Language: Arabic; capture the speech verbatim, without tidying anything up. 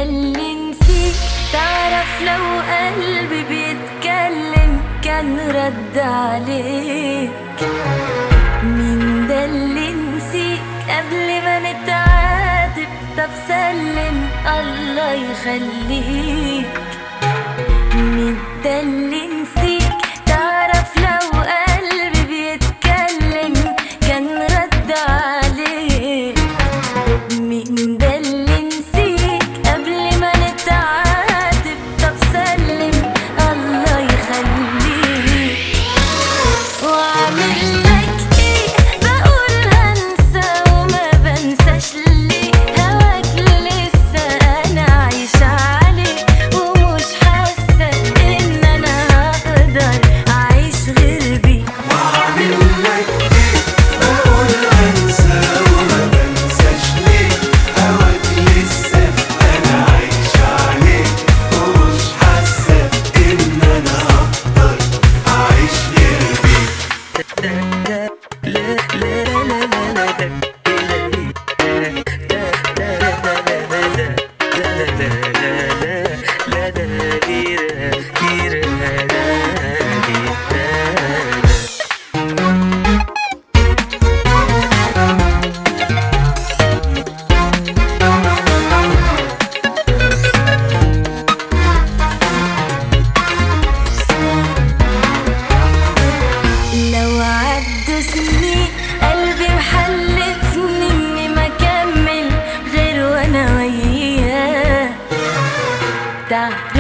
اللي نسيك؟ تعرف لو قلبي بيتكلم كان رد عليك. مين ده اللي نسيك قبل ما نتعاتب؟ طب سلم الله يخليك. مين ده اللي نسيك؟ تعرف لو قلبي بيتكلم كان رد عليك. مين ده اللي نسيك قبل ما نتعاتب؟ طب سلم الله يخليك. واعمل لك ايه؟ بقول هنسى وما بنساش ليه. هواك لسه انا عايشة عليه ومش حاسة ان انا هقدر اعيش غير بيه. واعمل لك ايه؟ بقول هنسى وما بنساش ليه. هواك لسه انا عايشة عليه ومش حاسة ان انا هقدر اعيش غير بيه. لو عدوا سنين قلبي محلفني اني ما اكمل غير وانا وياه. تعرف